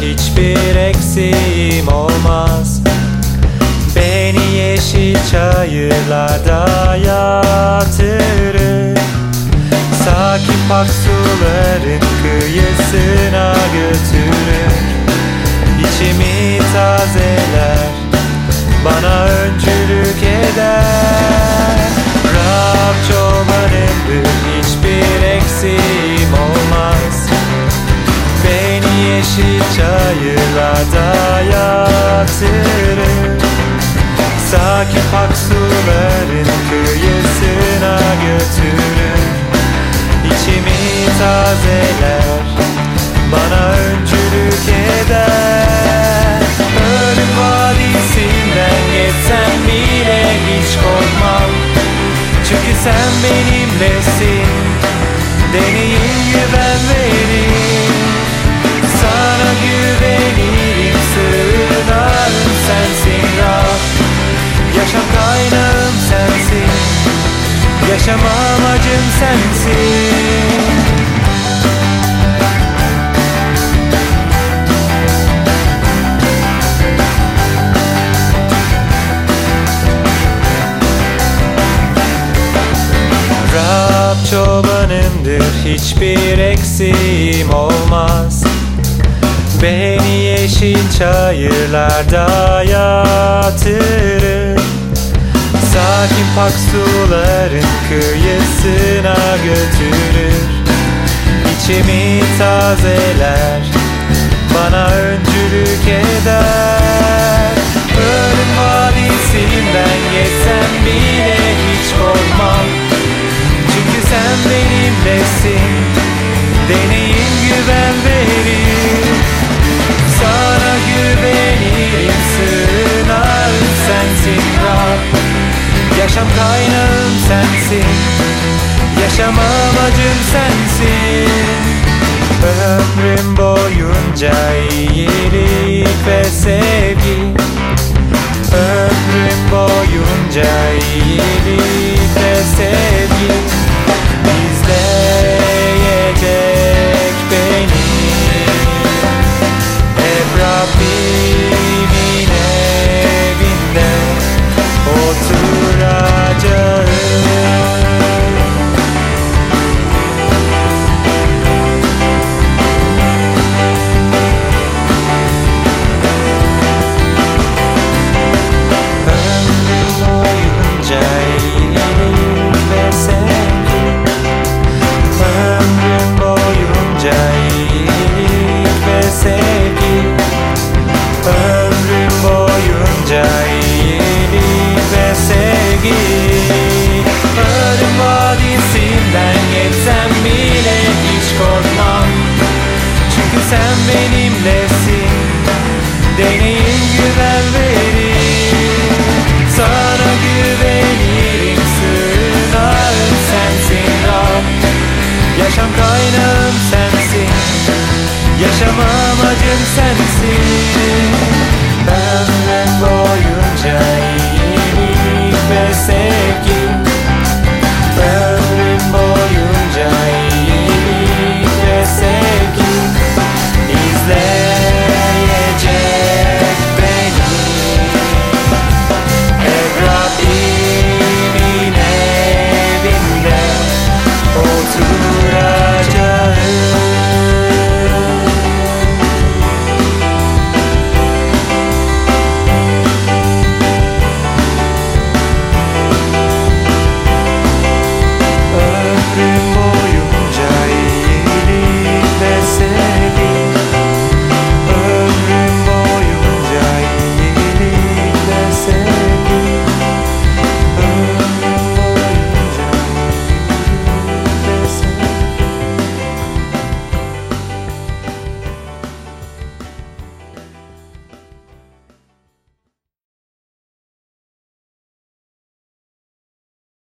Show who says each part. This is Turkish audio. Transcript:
Speaker 1: hiçbir eksiğim olmaz. Beni yeşil çayırlarda yatırır, sakin pak suların kıyısına götürür. İçimi tazeler, bana öncülük eder. Rab çobanımdır, hiçbir eksiğim olmaz. Beni yeşil çayırlarda yatırır, sakin pak suların kıyısına götürür. İçimi tazeler, bana öncülük eder. Ölüm vadisinden geçsem bile hiç korkmam, çünkü sen benimlesin. Deneyim güven verir, sana güvenirim, sığınağım sensin Rab. Yaşam kaynağım sensin, yaşam amacım sensin. Rab çobanımdır, hiçbir eksiğim olmaz. Beni yeşil çayırlarda yatırır, sakin pak suların kıyısına götürür. İçimi tazeler, bana öncülük eder. Ölüm vadisinden geçsem bile hiç korkmam, çünkü sen benimlesin. Deneyim güven verir, sana güvenirim, sığınağım sensin Rab. Yaşam kaynağım sensin, yaşam amacım sensin. Ömrüm boyunca iyilik ve sevgi, ömrüm boyunca iyilik ve sevgi izleyecek beni. Hep Rabbimin evinde oturacağım. Ölüm vadisinden geçsem bile hiç korkmam, çünkü sen benimlesin. Deneyim güven verir, sana güvenirim, sığınağım sensin Rab. Yaşam kaynağım sensin, yaşam amacım sensin.